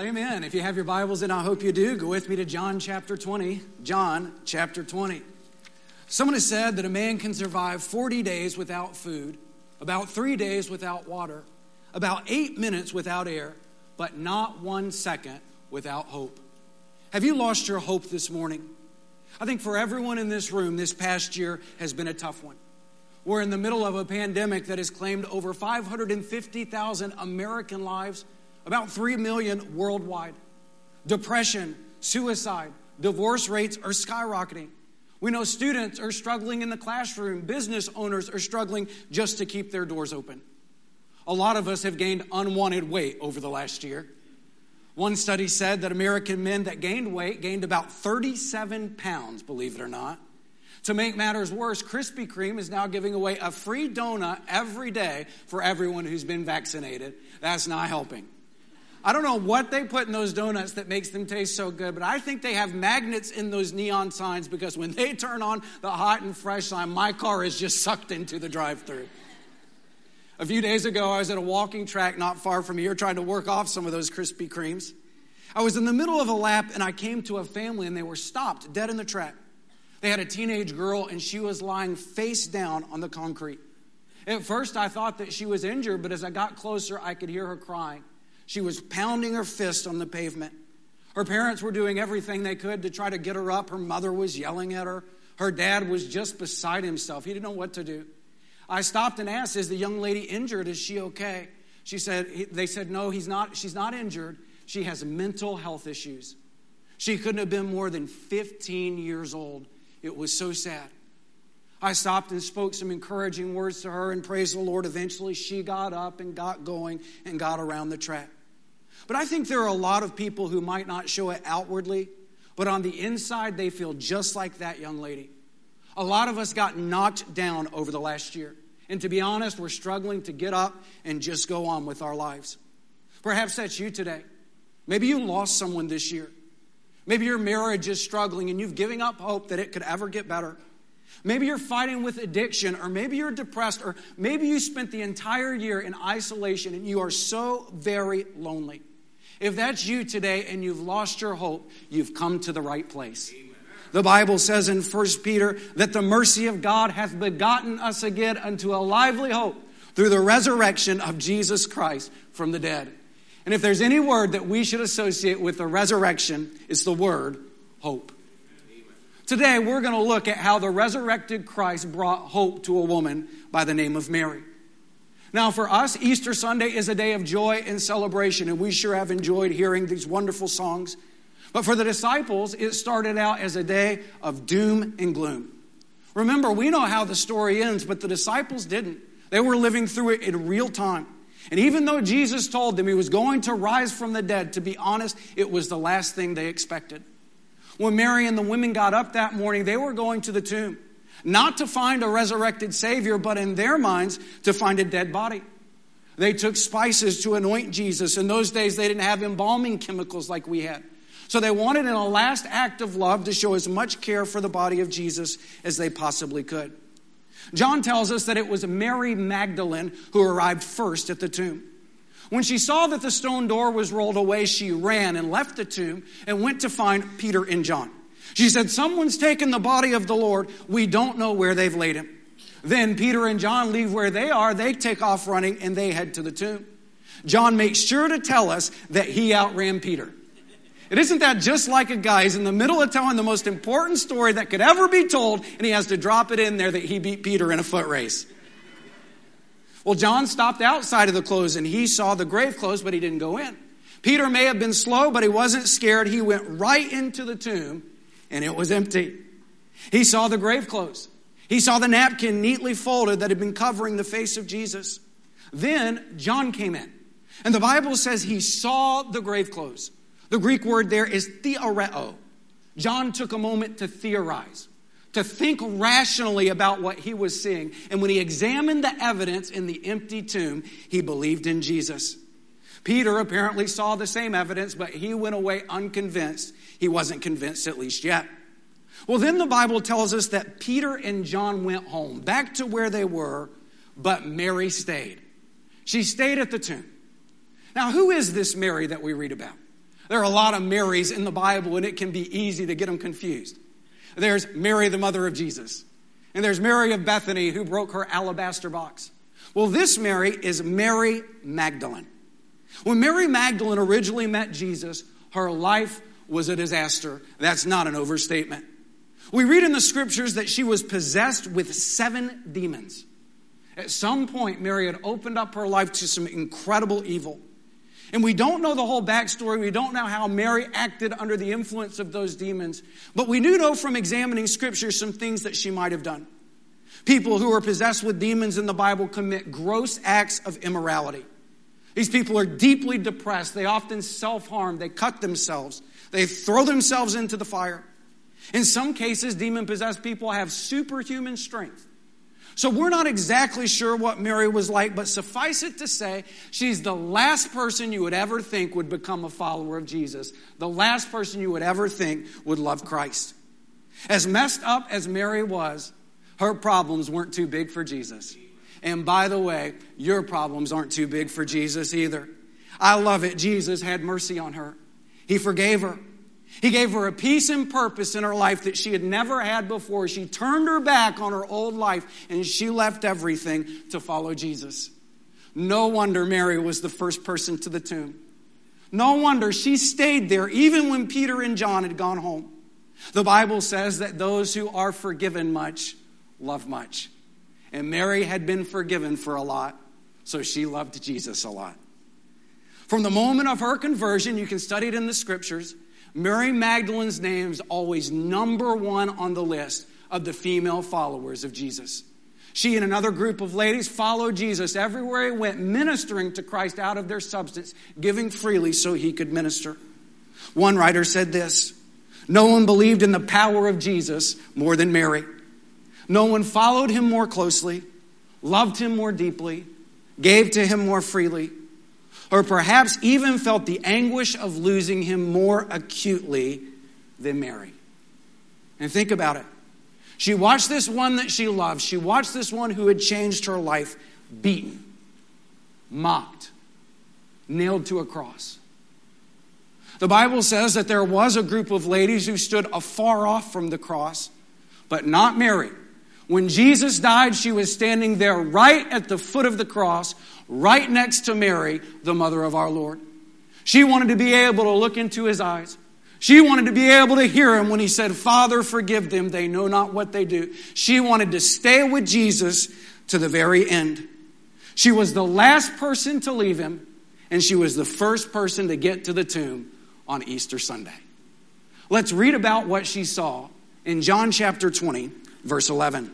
amen. If you have your Bibles, and I hope you do, go with me to John chapter 20. John chapter 20. Someone has said that a man can survive 40 days without food, about 3 days without water, about 8 minutes without air, but not 1 second without hope. Have you lost your hope this morning? I think for everyone in this room, this past year has been a tough one. We're in the middle of a pandemic that has claimed over 550,000 American lives, about 3 million worldwide. Depression, suicide, divorce rates are skyrocketing. We know students are struggling in the classroom. Business owners are struggling just to keep their doors open. A lot of us have gained unwanted weight over the last year. One study said that American men that gained weight gained about 37 pounds, believe it or not. To make matters worse, Krispy Kreme is now giving away a free donut every day for everyone who's been vaccinated. That's not helping. I don't know what they put in those donuts that makes them taste so good, but I think they have magnets in those neon signs because when they turn on the hot and fresh sign, my car is just sucked into the drive-thru. A few days ago, I was at a walking track not far from here trying to work off some of those Krispy Kremes. I was in the middle of a lap and I came to a family and they were stopped dead in the track. They had a teenage girl and she was lying face down on the concrete. At first, I thought that she was injured, but as I got closer, I could hear her crying. She was pounding her fist on the pavement. Her parents were doing everything they could to try to get her up. Her mother was yelling at her. Her dad was just beside himself. He didn't know what to do. I stopped and asked, is the young lady injured? Is she okay? They said, no, she's not injured. She has mental health issues. She couldn't have been more than 15 years old. It was so sad. I stopped and spoke some encouraging words to her, and praise the Lord, eventually she got up and got going and got around the track. But I think there are a lot of people who might not show it outwardly, but on the inside they feel just like that young lady. A lot of us got knocked down over the last year. And to be honest, we're struggling to get up and just go on with our lives. Perhaps that's you today. Maybe you lost someone this year. Maybe your marriage is struggling and you've given up hope that it could ever get better. Maybe you're fighting with addiction, or maybe you're depressed, or maybe you spent the entire year in isolation and you are so very lonely. If that's you today and you've lost your hope, you've come to the right place. Amen. The Bible says in 1 Peter that the mercy of God hath begotten us again unto a lively hope through the resurrection of Jesus Christ from the dead. And if there's any word that we should associate with the resurrection, it's the word hope. Amen. Today, we're going to look at how the resurrected Christ brought hope to a woman by the name of Mary. Now, for us, Easter Sunday is a day of joy and celebration, and we sure have enjoyed hearing these wonderful songs. But for the disciples, it started out as a day of doom and gloom. Remember, we know how the story ends, but the disciples didn't. They were living through it in real time. And even though Jesus told them he was going to rise from the dead, to be honest, it was the last thing they expected. When Mary and the women got up that morning, they were going to the tomb. Not to find a resurrected Savior, but in their minds, to find a dead body. They took spices to anoint Jesus. In those days, they didn't have embalming chemicals like we had. So they wanted, in a last act of love, to show as much care for the body of Jesus as they possibly could. John tells us that it was Mary Magdalene who arrived first at the tomb. When she saw that the stone door was rolled away, she ran and left the tomb and went to find Peter and John. She said, someone's taken the body of the Lord. We don't know where they've laid him. Then Peter and John leave where they are. They take off running and they head to the tomb. John makes sure to tell us that he outran Peter. It isn't that just like a guy? He's in the middle of telling the most important story that could ever be told, and he has to drop it in there that he beat Peter in a foot race. Well, John stopped outside of the clothes, and he saw the grave clothes, but he didn't go in. Peter may have been slow, but he wasn't scared. He went right into the tomb, and it was empty. He saw the grave clothes. He saw the napkin neatly folded that had been covering the face of Jesus. Then John came in, and the Bible says he saw the grave clothes. The Greek word there is theoreo. John took a moment to theorize, to think rationally about what he was seeing. And when he examined the evidence in the empty tomb, he believed in Jesus. Peter apparently saw the same evidence, but he went away unconvinced. He wasn't convinced, at least yet. Well, then the Bible tells us that Peter and John went home, back to where they were, but Mary stayed. She stayed at the tomb. Now, who is this Mary that we read about? There are a lot of Marys in the Bible, and it can be easy to get them confused. There's Mary, the mother of Jesus. And there's Mary of Bethany, who broke her alabaster box. Well, this Mary is Mary Magdalene. When Mary Magdalene originally met Jesus, her life was a disaster. That's not an overstatement. We read in the scriptures that she was possessed with 7 demons. At some point, Mary had opened up her life to some incredible evil. And we don't know the whole backstory. We don't know how Mary acted under the influence of those demons. But we do know from examining scripture some things that she might have done. People who are possessed with demons in the Bible commit gross acts of immorality. These people are deeply depressed. They often self-harm. They cut themselves. They throw themselves into the fire. In some cases, demon-possessed people have superhuman strength. So we're not exactly sure what Mary was like, but suffice it to say, she's the last person you would ever think would become a follower of Jesus. The last person you would ever think would love Christ. As messed up as Mary was, her problems weren't too big for Jesus. And by the way, your problems aren't too big for Jesus either. I love it. Jesus had mercy on her. He forgave her. He gave her a peace and purpose in her life that she had never had before. She turned her back on her old life and she left everything to follow Jesus. No wonder Mary was the first person to the tomb. No wonder she stayed there even when Peter and John had gone home. The Bible says that those who are forgiven much love much. And Mary had been forgiven for a lot, so she loved Jesus a lot. From the moment of her conversion, you can study it in the scriptures, Mary Magdalene's name is always number 1 on the list of the female followers of Jesus. She and another group of ladies followed Jesus everywhere he went, ministering to Christ out of their substance, giving freely so he could minister. One writer said this, "No one believed in the power of Jesus more than Mary. No one followed him more closely, loved him more deeply, gave to him more freely, or perhaps even felt the anguish of losing him more acutely than Mary." And think about it. She watched this one that she loved. She watched this one who had changed her life beaten, mocked, nailed to a cross. The Bible says that there was a group of ladies who stood afar off from the cross, but not Mary. When Jesus died, she was standing there right at the foot of the cross, right next to Mary, the mother of our Lord. She wanted to be able to look into his eyes. She wanted to be able to hear him when he said, "Father, forgive them. They know not what they do." She wanted to stay with Jesus to the very end. She was the last person to leave him, and she was the first person to get to the tomb on Easter Sunday. Let's read about what she saw in John chapter 20, verse 11.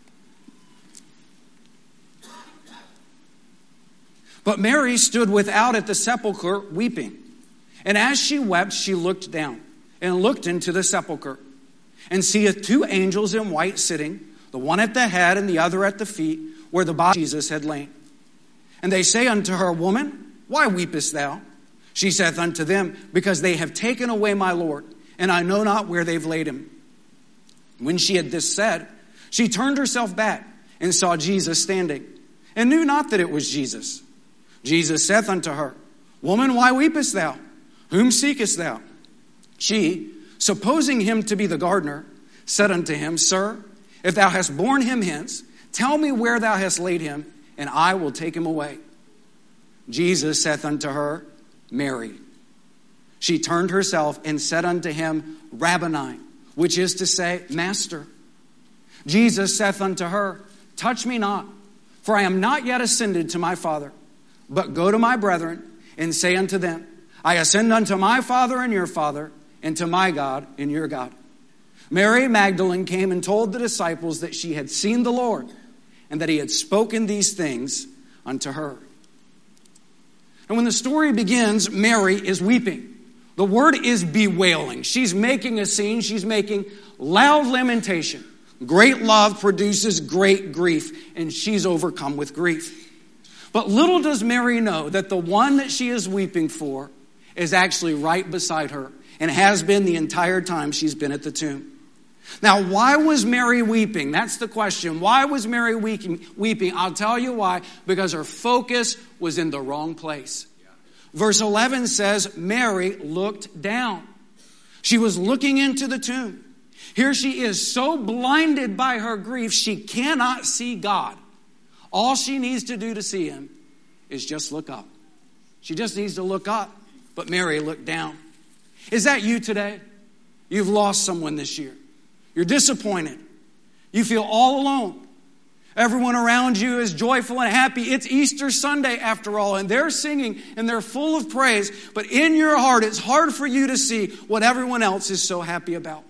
But Mary stood without at the sepulchre weeping. And as she wept, she looked down and looked into the sepulchre and seeth 2 angels in white sitting, the one at the head and the other at the feet, where the body of Jesus had lain. And they say unto her, "Woman, why weepest thou?" She saith unto them, "Because they have taken away my Lord, and I know not where they've laid him." When she had this said, she turned herself back and saw Jesus standing, and knew not that it was Jesus. Jesus saith unto her, "Woman, why weepest thou? Whom seekest thou?" She, supposing him to be the gardener, said unto him, "Sir, if thou hast borne him hence, tell me where thou hast laid him, and I will take him away." Jesus saith unto her, "Mary." She turned herself and said unto him, "Rabboni," which is to say, Master. Jesus saith unto her, "Touch me not, for I am not yet ascended to my Father. But go to my brethren and say unto them, I ascend unto my Father and your Father, and to my God and your God." Mary Magdalene came and told the disciples that she had seen the Lord, and that he had spoken these things unto her. And when the story begins, Mary is weeping. The word is bewailing. She's making a scene. She's making loud lamentation. Great love produces great grief, and she's overcome with grief. But little does Mary know that the one that she is weeping for is actually right beside her, and has been the entire time she's been at the tomb. Now, why was Mary weeping? That's the question. Why was Mary weeping? I'll tell you why. Because her focus was in the wrong place. Verse 11 says, Mary looked down. She was looking into the tomb. Here she is, so blinded by her grief, she cannot see God. All she needs to do to see him is just look up. She just needs to look up. But Mary looked down. Is that you today? You've lost someone this year. You're disappointed. You feel all alone. Everyone around you is joyful and happy. It's Easter Sunday after all, and they're singing and they're full of praise. But in your heart, it's hard for you to see what everyone else is so happy about.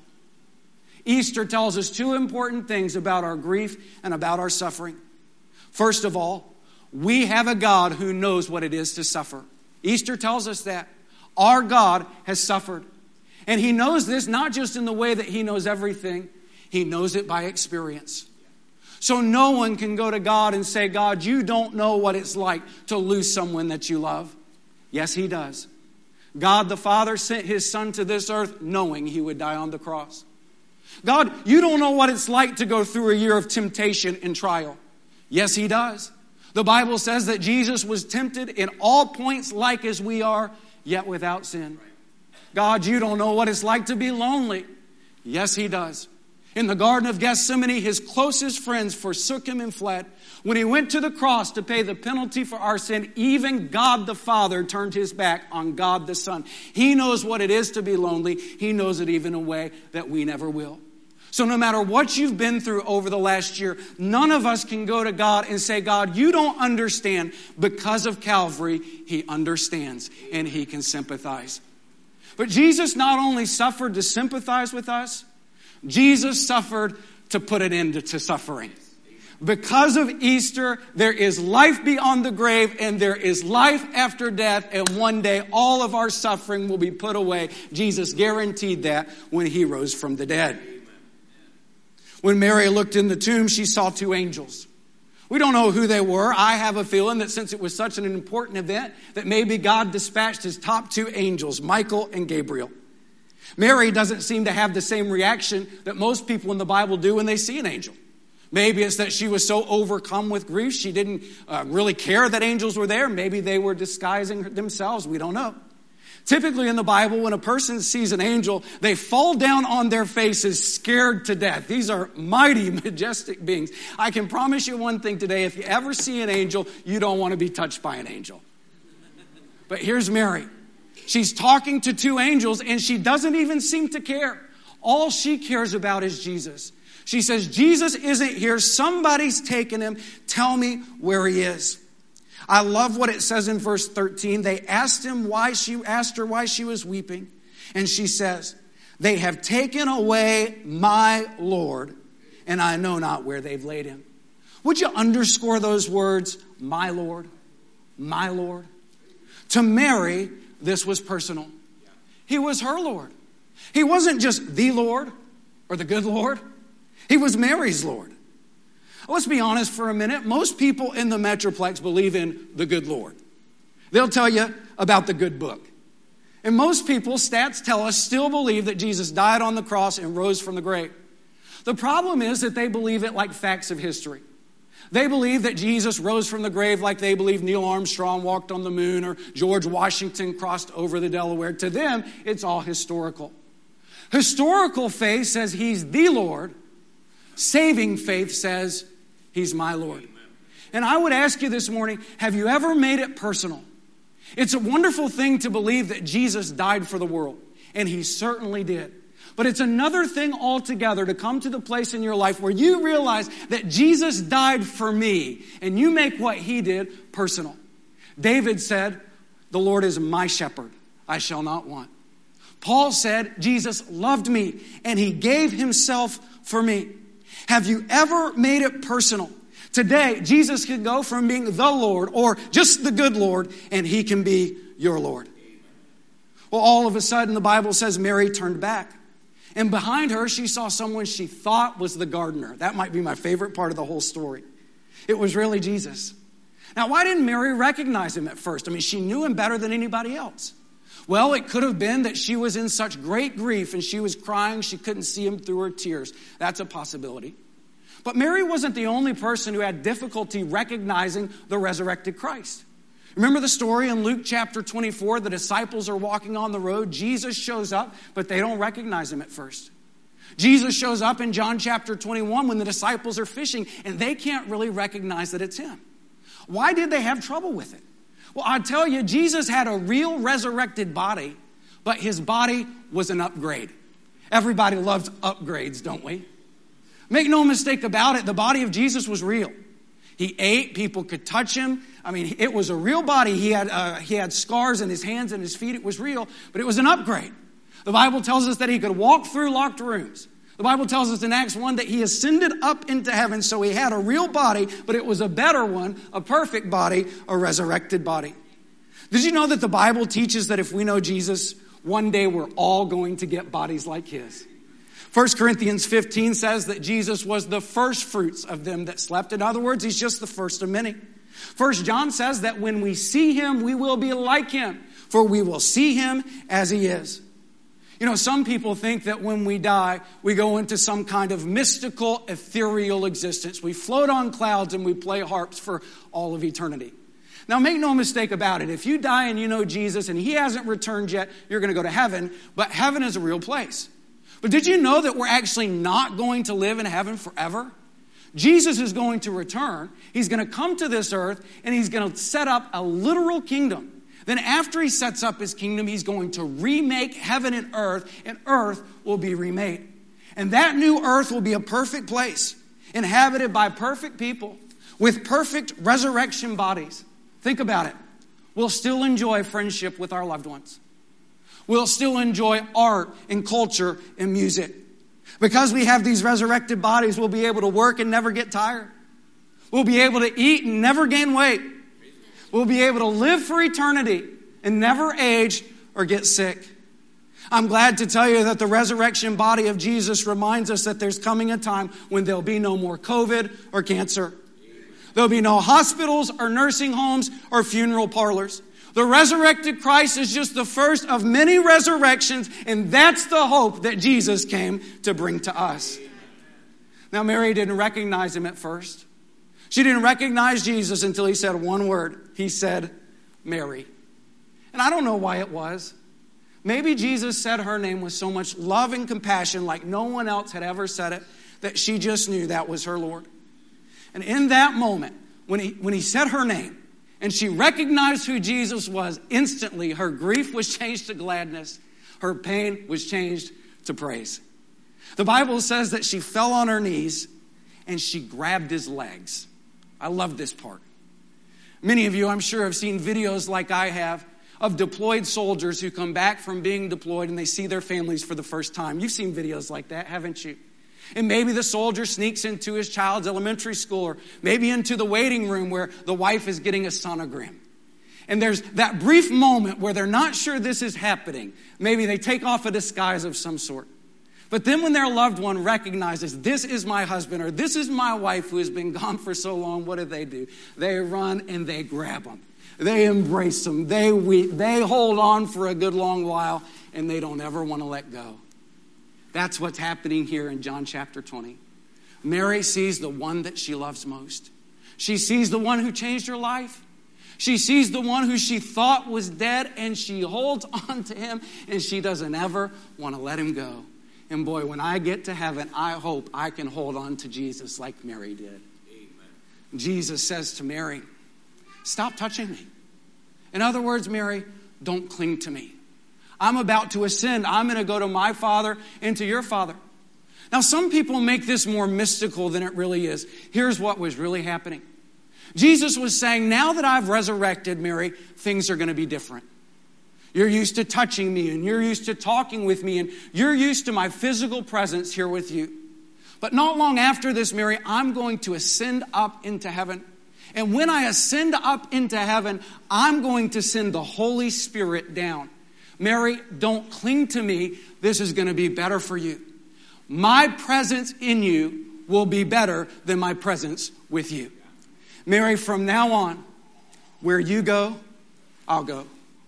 Easter tells us two important things about our grief and about our suffering. First of all, we have a God who knows what it is to suffer. Easter tells us that. Our God has suffered. And he knows this not just in the way that he knows everything. He knows it by experience. So no one can go to God and say, God, you don't know what it's like to lose someone that you love. Yes, he does. God the Father sent his Son to this earth knowing he would die on the cross. God, you don't know what it's like to go through a year of temptation and trial. Yes, he does. The Bible says that Jesus was tempted in all points like as we are, yet without sin. God, you don't know what it's like to be lonely. Yes, he does. In the Garden of Gethsemane, his closest friends forsook him and fled. When he went to the cross to pay the penalty for our sin, even God the Father turned his back on God the Son. He knows what it is to be lonely. He knows it even in a way that we never will. So no matter what you've been through over the last year, none of us can go to God and say, God, you don't understand. Because of Calvary, he understands and he can sympathize. But Jesus not only suffered to sympathize with us, Jesus suffered to put an end to suffering. Because of Easter, there is life beyond the grave and there is life after death. And one day all of our suffering will be put away. Jesus guaranteed that when he rose from the dead. When Mary looked in the tomb, she saw two angels. We don't know who they were. I have a feeling that since it was such an important event, that maybe God dispatched his top two angels, Michael and Gabriel. Mary doesn't seem to have the same reaction that most people in the Bible do when they see an angel. Maybe it's that she was so overcome with grief, she didn't really care that angels were there. Maybe they were disguising themselves. We don't know. Typically in the Bible, when a person sees an angel, they fall down on their faces scared to death. These are mighty, majestic beings. I can promise you one thing today. If you ever see an angel, you don't want to be touched by an angel. But here's Mary. She's talking to two angels and she doesn't even seem to care. All she cares about is Jesus. She says, Jesus isn't here. Somebody's taken him. Tell me where he is. I love what it says in verse 13. They asked her why she was weeping. And she says, they have taken away my Lord, and I know not where they've laid him. Would you underscore those words, my Lord, my Lord? To Mary, this was personal. He was her Lord. He wasn't just the Lord or the good Lord. He was Mary's Lord. Let's be honest for a minute. Most people in the Metroplex believe in the good Lord. They'll tell you about the good book. And most people, stats tell us, still believe that Jesus died on the cross and rose from the grave. The problem is that they believe it like facts of history. They believe that Jesus rose from the grave like they believe Neil Armstrong walked on the moon or George Washington crossed over the Delaware. To them, it's all historical. Historical faith says he's the Lord. Saving faith says he's my Lord. And I would ask you this morning, have you ever made it personal? It's a wonderful thing to believe that Jesus died for the world, and he certainly did. But it's another thing altogether to come to the place in your life where you realize that Jesus died for me, and you make what he did personal. David said, the Lord is my shepherd, I shall not want. Paul said, Jesus loved me, and he gave himself for me. Have you ever made it personal? Today, Jesus can go from being the Lord or just the good Lord, and he can be your Lord. Well, all of a sudden, the Bible says Mary turned back. And behind her, she saw someone she thought was the gardener. That might be my favorite part of the whole story. It was really Jesus. Now, why didn't Mary recognize him at first? I mean, she knew him better than anybody else. Well, it could have been that she was in such great grief and she was crying she couldn't see him through her tears. That's a possibility. But Mary wasn't the only person who had difficulty recognizing the resurrected Christ. Remember the story in Luke chapter 24? The disciples are walking on the road. Jesus shows up, but they don't recognize him at first. Jesus shows up in John chapter 21 when the disciples are fishing, and they can't really recognize that it's him. Why did they have trouble with it? Well, I tell you, Jesus had a real resurrected body, but his body was an upgrade. Everybody loves upgrades, don't we? Make no mistake about it, the body of Jesus was real. He ate, people could touch him. I mean, it was a real body. He had scars in his hands and his feet. It was real, but it was an upgrade. The Bible tells us that he could walk through locked rooms. The Bible tells us in Acts 1 that he ascended up into heaven, so he had a real body, but it was a better one, a perfect body, a resurrected body. Did you know that the Bible teaches that if we know Jesus, one day we're all going to get bodies like his? 1 Corinthians 15 says that Jesus was the first fruits of them that slept. In other words, he's just the first of many. 1 John says that when we see him, we will be like him, for we will see him as he is. You know, some people think that when we die, we go into some kind of mystical, ethereal existence. We float on clouds and we play harps for all of eternity. Now, make no mistake about it. If you die and you know Jesus and he hasn't returned yet, you're going to go to heaven, but heaven is a real place. But did you know that we're actually not going to live in heaven forever? Jesus is going to return. He's going to come to this earth and he's going to set up a literal kingdom. Then after he sets up his kingdom, he's going to remake heaven and earth will be remade. And that new earth will be a perfect place, inhabited by perfect people with perfect resurrection bodies. Think about it. We'll still enjoy friendship with our loved ones. We'll still enjoy art and culture and music. Because we have these resurrected bodies, we'll be able to work and never get tired. We'll be able to eat and never gain weight. We'll be able to live for eternity and never age or get sick. I'm glad to tell you that the resurrection body of Jesus reminds us that there's coming a time when there'll be no more COVID or cancer. There'll be no hospitals or nursing homes or funeral parlors. The resurrected Christ is just the first of many resurrections, and that's the hope that Jesus came to bring to us. Now, Mary didn't recognize him at first. She didn't recognize Jesus until he said one word. He said, Mary. And I don't know why it was. Maybe Jesus said her name with so much love and compassion like no one else had ever said it, that she just knew that was her Lord. And in that moment, when he said her name, and she recognized who Jesus was, instantly her grief was changed to gladness. Her pain was changed to praise. The Bible says that she fell on her knees and she grabbed his legs. I love this part. Many of you, I'm sure, have seen videos like I have of deployed soldiers who come back from being deployed and they see their families for the first time. You've seen videos like that, haven't you? And maybe the soldier sneaks into his child's elementary school, or maybe into the waiting room where the wife is getting a sonogram. And there's that brief moment where they're not sure this is happening. Maybe they take off a disguise of some sort. But then when their loved one recognizes, this is my husband or this is my wife who has been gone for so long, what do? They run and they grab them. They embrace them. They weep. They hold on for a good long while, and they don't ever want to let go. That's what's happening here in John chapter 20. Mary sees the one that she loves most. She sees the one who changed her life. She sees the one who she thought was dead, and she holds on to him, and she doesn't ever want to let him go. And boy, when I get to heaven, I hope I can hold on to Jesus like Mary did. Amen. Jesus says to Mary, stop touching me. In other words, Mary, don't cling to me. I'm about to ascend. I'm going to go to my Father and to your Father. Now, some people make this more mystical than it really is. Here's what was really happening. Jesus was saying, now that I've resurrected, Mary, things are going to be different. You're used to touching me, and you're used to talking with me, and you're used to my physical presence here with you. But not long after this, Mary, I'm going to ascend up into heaven. And when I ascend up into heaven, I'm going to send the Holy Spirit down. Mary, don't cling to me. This is going to be better for you. My presence in you will be better than my presence with you. Mary, from now on, where you go, I'll go.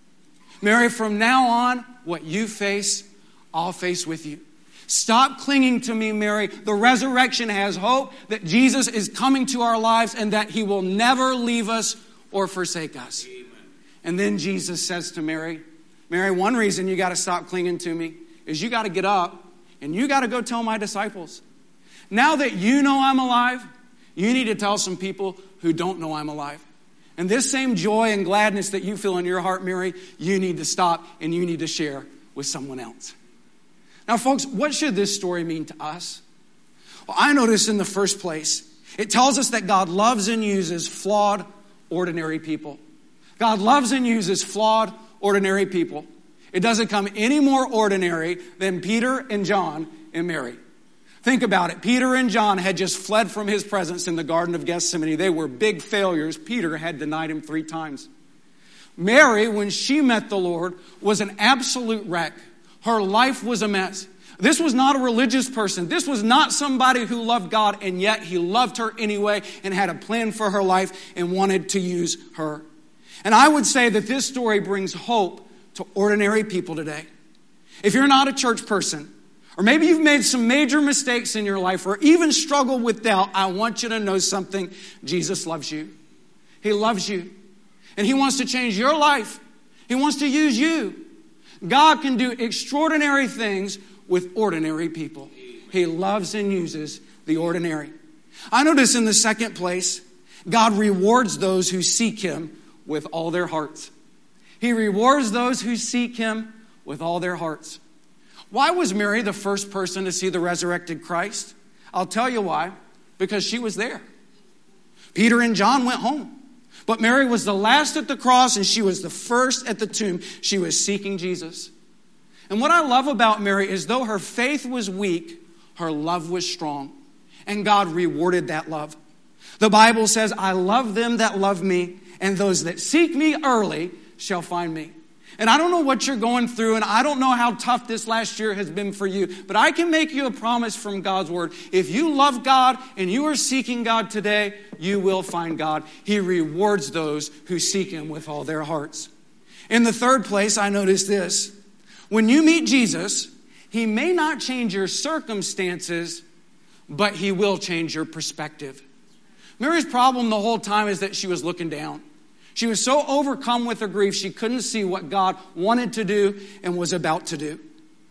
Mary, from now on, what you face, I'll face with you. Stop clinging to me, Mary. The resurrection has hope that Jesus is coming to our lives and that he will never leave us or forsake us. Amen. And then Jesus says to Mary, Mary, one reason you got to stop clinging to me is you got to get up and you got to go tell my disciples. Now that you know I'm alive, you need to tell some people who don't know I'm alive. And this same joy and gladness that you feel in your heart, Mary, you need to stop and you need to share with someone else. Now, folks, what should this story mean to us? Well, I notice in the first place, it tells us that God loves and uses flawed, ordinary people. God loves and uses flawed, ordinary people. It doesn't come any more ordinary than Peter and John and Mary. Think about it. Peter and John had just fled from his presence in the Garden of Gethsemane. They were big failures. Peter had denied him 3 times. Mary, when she met the Lord, was an absolute wreck. Her life was a mess. This was not a religious person. This was not somebody who loved God, and yet he loved her anyway and had a plan for her life and wanted to use her. And I would say that this story brings hope to ordinary people today. If you're not a church person, or maybe you've made some major mistakes in your life or even struggled with doubt, I want you to know something. Jesus loves you. He loves you. And he wants to change your life. He wants to use you. God can do extraordinary things with ordinary people. He loves and uses the ordinary. I notice in the second place, God rewards those who seek him with all their hearts. He rewards those who seek him with all their hearts. Why was Mary the first person to see the resurrected Christ? I'll tell you why. Because she was there. Peter and John went home. But Mary was the last at the cross and she was the first at the tomb. She was seeking Jesus. And what I love about Mary is though her faith was weak, her love was strong. And God rewarded that love. The Bible says, I love them that love me, and those that seek me early shall find me. And I don't know what you're going through, and I don't know how tough this last year has been for you, but I can make you a promise from God's word. If you love God and you are seeking God today, you will find God. He rewards those who seek him with all their hearts. In the third place, I notice this. When you meet Jesus, he may not change your circumstances, but he will change your perspective. Mary's problem the whole time is that she was looking down. She was so overcome with her grief, she couldn't see what God wanted to do and was about to do.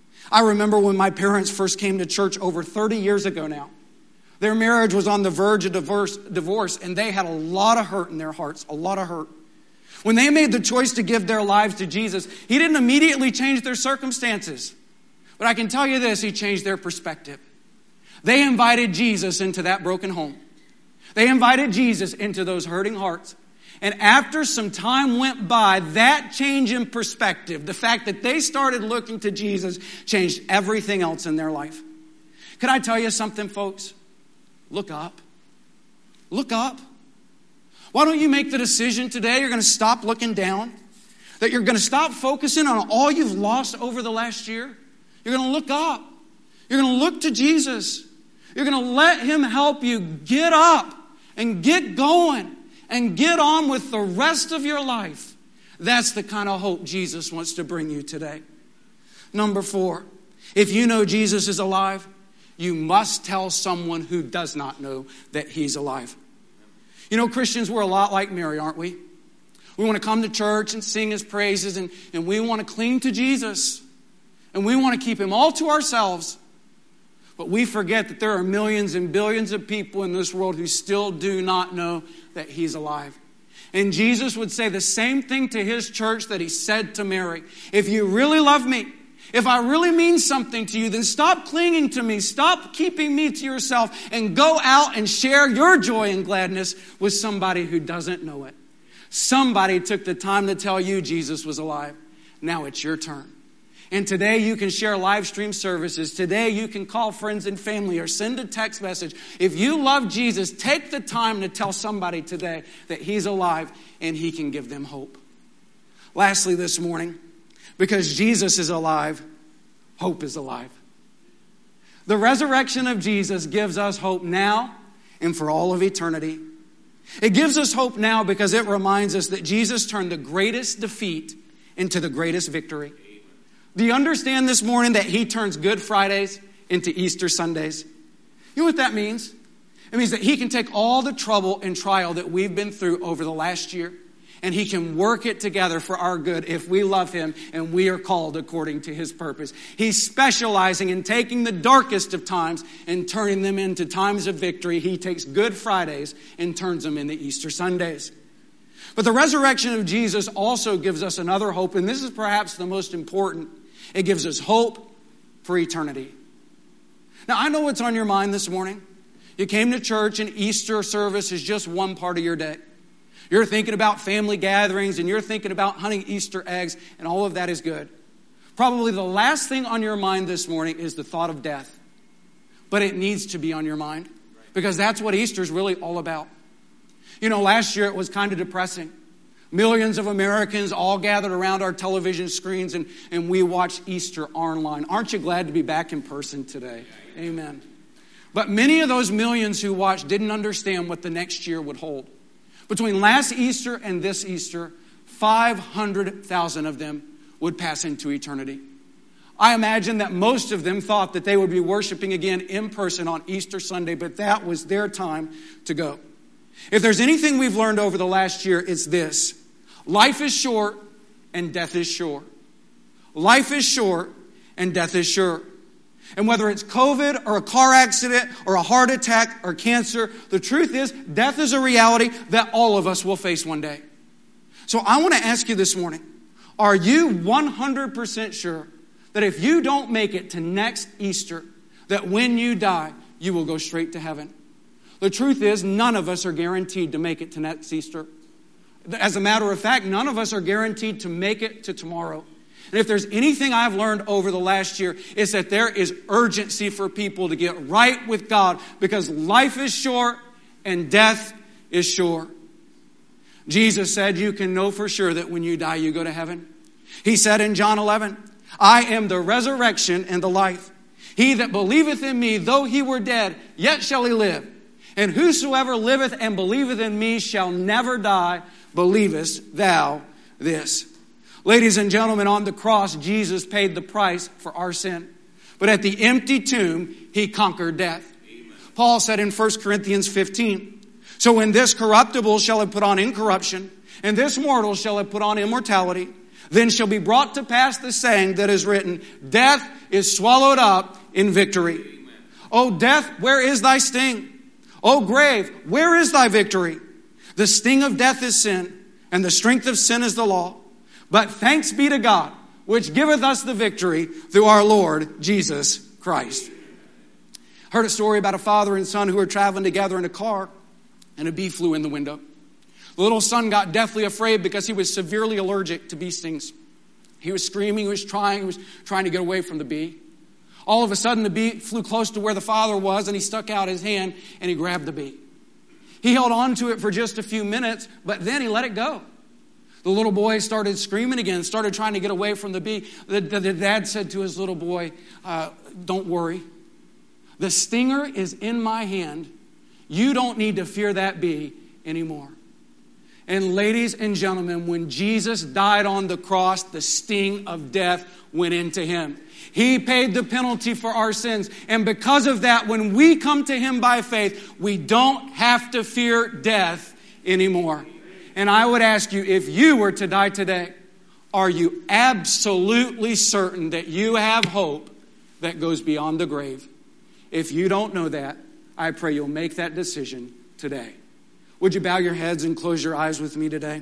I remember when my parents first came to church over 30 years ago now. Their marriage was on the verge of divorce, and they had a lot of hurt in their hearts, a lot of hurt. When they made the choice to give their lives to Jesus, he didn't immediately change their circumstances. But I can tell you this, he changed their perspective. They invited Jesus into that broken home. They invited Jesus into those hurting hearts. And after some time went by, that change in perspective, the fact that they started looking to Jesus, changed everything else in their life. Can I tell you something, folks? Look up. Look up. Why don't you make the decision today you're going to stop looking down? That you're going to stop focusing on all you've lost over the last year? You're going to look up. You're going to look to Jesus. You're going to let him help you get up and get going and get on with the rest of your life. That's the kind of hope Jesus wants to bring you today. Number 4, if you know Jesus is alive, you must tell someone who does not know that he's alive. You know, Christians, we're a lot like Mary, aren't we? We want to come to church and sing his praises, and we want to cling to Jesus. And we want to keep him all to ourselves. But we forget that there are millions and billions of people in this world who still do not know that he's alive. And Jesus would say the same thing to his church that he said to Mary. If you really love me, if I really mean something to you, then stop clinging to me. Stop keeping me to yourself and go out and share your joy and gladness with somebody who doesn't know it. Somebody took the time to tell you Jesus was alive. Now it's your turn. And today you can share live stream services. Today you can call friends and family or send a text message. If you love Jesus, take the time to tell somebody today that he's alive and he can give them hope. Lastly this morning, because Jesus is alive, hope is alive. The resurrection of Jesus gives us hope now and for all of eternity. It gives us hope now because it reminds us that Jesus turned the greatest defeat into the greatest victory. Do you understand this morning that he turns Good Fridays into Easter Sundays? You know what that means? It means that he can take all the trouble and trial that we've been through over the last year, And he can work it together for our good if we love him and we are called according to his purpose. He's specializing in taking the darkest of times and turning them into times of victory. He takes Good Fridays and turns them into Easter Sundays. But the resurrection of Jesus also gives us another hope, and this is perhaps the most important. It gives us hope for eternity. Now, I know what's on your mind this morning. You came to church and Easter service is just one part of your day. You're thinking about family gatherings and you're thinking about hunting Easter eggs, and all of that is good. Probably the last thing on your mind this morning is the thought of death. But it needs to be on your mind because that's what Easter is really all about. You know, last year it was kind of depressing. Millions of Americans all gathered around our television screens and we watched Easter online. Aren't you glad to be back in person today? Amen. But many of those millions who watched didn't understand what the next year would hold. Between last Easter and this Easter, 500,000 of them would pass into eternity. I imagine that most of them thought that they would be worshiping again in person on Easter Sunday, but that was their time to go. If there's anything we've learned over the last year, it's this. Life is short and death is sure. Life is short and death is sure. And whether it's COVID or a car accident or a heart attack or cancer, the truth is death is a reality that all of us will face one day. So I want to ask you this morning, are you 100% sure that if you don't make it to next Easter, that when you die, you will go straight to heaven? The truth is none of us are guaranteed to make it to next Easter. As a matter of fact, none of us are guaranteed to make it to tomorrow. And if there's anything I've learned over the last year, it's that there is urgency for people to get right with God because life is short and death is sure. Jesus said you can know for sure that when you die, you go to heaven. He said in John 11, I am the resurrection and the life. He that believeth in me, though he were dead, yet shall he live. And whosoever liveth and believeth in me shall never die. Believest thou this? Ladies and gentlemen, on the cross, Jesus paid the price for our sin. But at the empty tomb, he conquered death. Amen. Paul said in 1 Corinthians 15, so when this corruptible shall have put on incorruption, and this mortal shall have put on immortality, then shall be brought to pass the saying that is written, death is swallowed up in victory. Amen. O death, where is thy sting? O grave, where is thy victory? The sting of death is sin, and the strength of sin is the law. But thanks be to God, which giveth us the victory through our Lord Jesus Christ. I heard a story about a father and son who were traveling together in a car, and a bee flew in the window. The little son got deathly afraid because he was severely allergic to bee stings. He was screaming, he was trying to get away from the bee. All of a sudden, the bee flew close to where the father was, and he stuck out his hand, and he grabbed the bee. He held on to it for just a few minutes, but then he let it go. The little boy started screaming again, started trying to get away from the bee. The dad said to his little boy, don't worry. The stinger is in my hand. You don't need to fear that bee anymore. And ladies and gentlemen, when Jesus died on the cross, the sting of death went into him. He paid the penalty for our sins. And because of that, when we come to him by faith, we don't have to fear death anymore. And I would ask you, if you were to die today, are you absolutely certain that you have hope that goes beyond the grave? If you don't know that, I pray you'll make that decision today. Would you bow your heads and close your eyes with me today?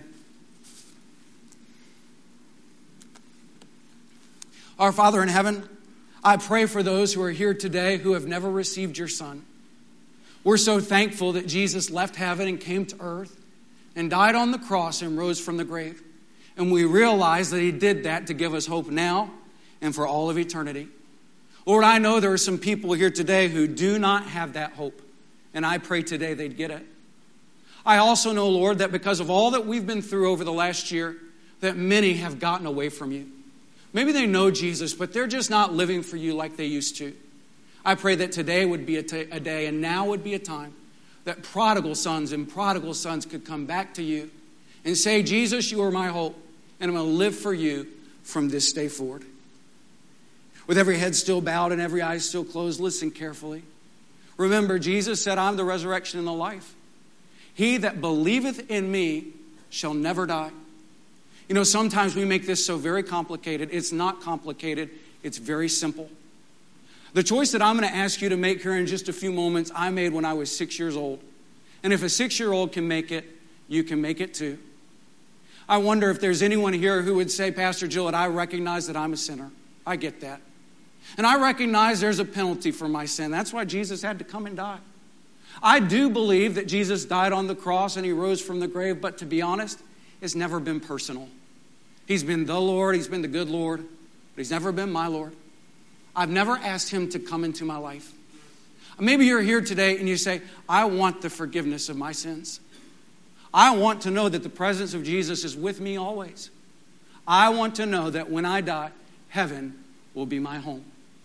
Our Father in heaven, I pray for those who are here today who have never received your Son. We're so thankful that Jesus left heaven and came to earth and died on the cross and rose from the grave. And we realize that he did that to give us hope now and for all of eternity. Lord, I know there are some people here today who do not have that hope. And I pray today they'd get it. I also know, Lord, that because of all that we've been through over the last year, that many have gotten away from you. Maybe they know Jesus, but they're just not living for you like they used to. I pray that today would be a day and now would be a time that prodigal sons and prodigal sons could come back to you and say, Jesus, you are my hope, and I'm going to live for you from this day forward. With every head still bowed and every eye still closed, listen carefully. Remember, Jesus said, I'm the resurrection and the life. He that believeth in me, shall never die. You know, sometimes we make this so very complicated. It's not complicated. It's very simple. The choice that I'm going to ask you to make here in just a few moments, I made when I was 6 years old. And if a 6-year-old can make it, you can make it too. I wonder if there's anyone here who would say, Pastor Gillett, I recognize that I'm a sinner. I get that. And I recognize there's a penalty for my sin. That's why Jesus had to come and die. I do believe that Jesus died on the cross and he rose from the grave, but to be honest, it's never been personal. He's been the Lord, he's been the good Lord, but he's never been my Lord. I've never asked him to come into my life. Maybe you're here today and you say, I want the forgiveness of my sins. I want to know that the presence of Jesus is with me always. I want to know that when I die, heaven will be my home.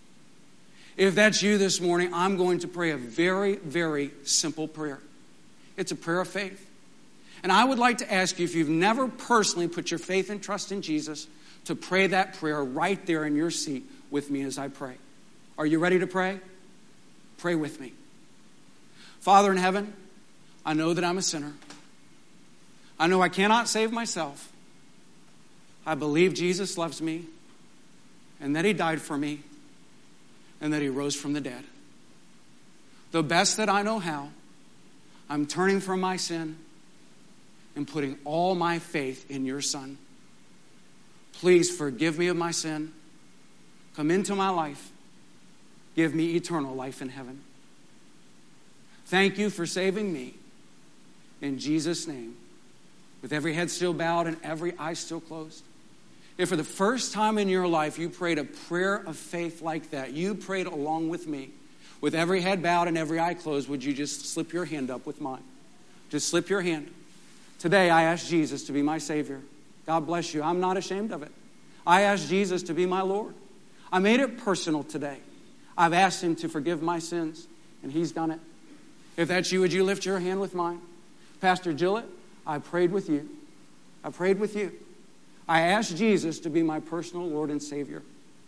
If that's you this morning, I'm going to pray a very, very simple prayer. It's a prayer of faith. And I would like to ask you, if you've never personally put your faith and trust in Jesus, to pray that prayer right there in your seat with me as I pray. Are you ready to pray? Pray with me. Father in heaven, I know that I'm a sinner. I know I cannot save myself. I believe Jesus loves me and that he died for me and that he rose from the dead. The best that I know how, I'm turning from my sin and putting all my faith in your Son. Please forgive me of my sin. Come into my life. Give me eternal life in heaven. Thank you for saving me. In Jesus' name. With every head still bowed and every eye still closed. If for the first time in your life you prayed a prayer of faith like that, you prayed along with me, with every head bowed and every eye closed, would you just slip your hand up with mine? Just slip your hand. Today I ask Jesus to be my Savior. God bless you. I'm not ashamed of it. I asked Jesus to be my Lord. I made it personal today. I've asked him to forgive my sins, and he's done it. If that's you, would you lift your hand with mine? Pastor Gillett, I prayed with you. I prayed with you. I asked Jesus to be my personal Lord and Savior.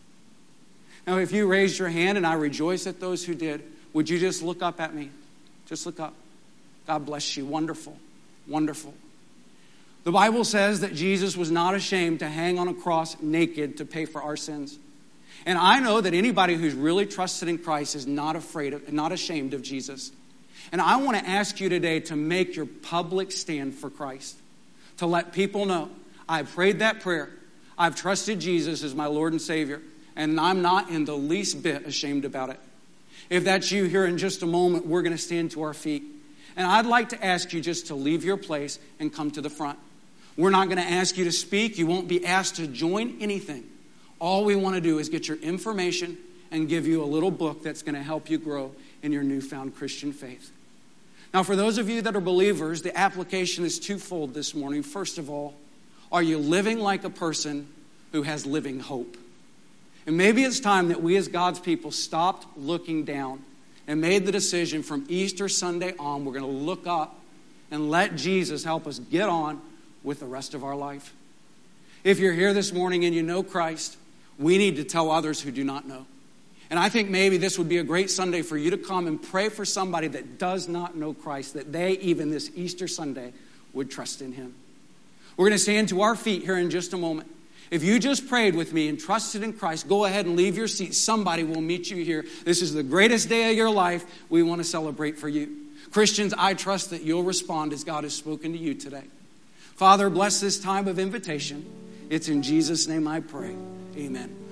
Now, if you raised your hand, and I rejoice at those who did, would you just look up at me? Just look up. God bless you. Wonderful. Wonderful. The Bible says that Jesus was not ashamed to hang on a cross naked to pay for our sins. And I know that anybody who's really trusted in Christ is not ashamed of Jesus. And I want to ask you today to make your public stand for Christ. To let people know, I prayed that prayer. I've trusted Jesus as my Lord and Savior. And I'm not in the least bit ashamed about it. If that's you, here in just a moment, we're going to stand to our feet. And I'd like to ask you just to leave your place and come to the front. We're not going to ask you to speak. You won't be asked to join anything. All we want to do is get your information and give you a little book that's going to help you grow in your newfound Christian faith. Now, for those of you that are believers, the application is twofold this morning. First of all, are you living like a person who has living hope? And maybe it's time that we as God's people stopped looking down and made the decision from Easter Sunday on, we're going to look up and let Jesus help us get on with the rest of our life. If you're here this morning and you know Christ, we need to tell others who do not know. And I think maybe this would be a great Sunday for you to come and pray for somebody that does not know Christ, that they, even this Easter Sunday, would trust in him. We're going to stand to our feet here in just a moment. If you just prayed with me and trusted in Christ, go ahead and leave your seat. Somebody will meet you here. This is the greatest day of your life. We want to celebrate for you. Christians, I trust that you'll respond as God has spoken to you today. Father, bless this time of invitation. It's in Jesus' name I pray. Amen.